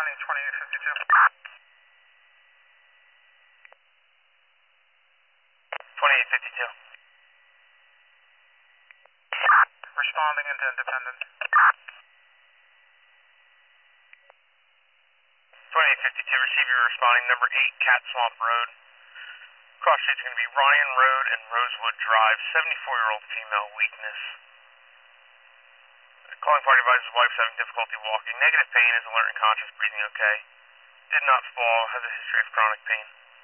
County 2852. 2852. Responding into Independence. 2852, receive your responding number 8, Cat Swamp Road. Cross streets going to be Ryan Road and Rosewood Drive, 74-year-old female, weakness. Calling party advises wife's having difficulty walking. Negative pain, is alert and conscious, breathing okay. Did not fall, has a history of chronic pain.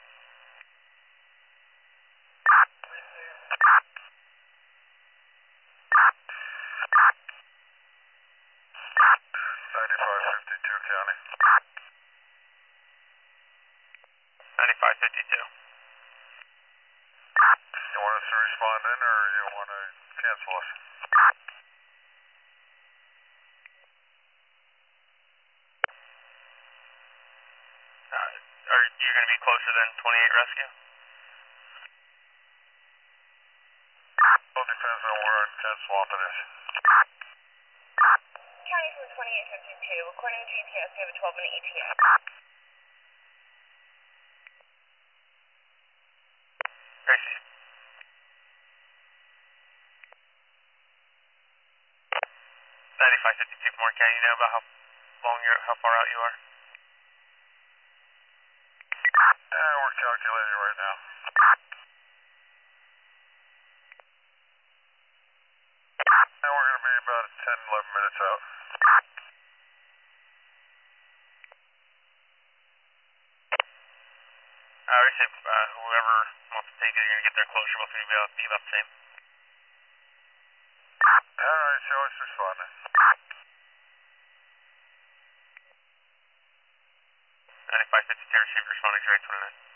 9552 County. 9552. You want us to respond in or you want to cancel us? Are you going to be closer than 28 rescue? Well, depends on where in Cat Swamp it is. County from 2852, according to GPS, we have a 12-minute ETA. Gracie. 9552 from Warren County, you know about how far out you are? Yeah, we're calculating right now. And we're going to be about 10, 11 minutes out. I would say whoever wants to take it, you're going to get there closer, both of you be about the same. Alright, show us responding. 9552, receive responding direct 29.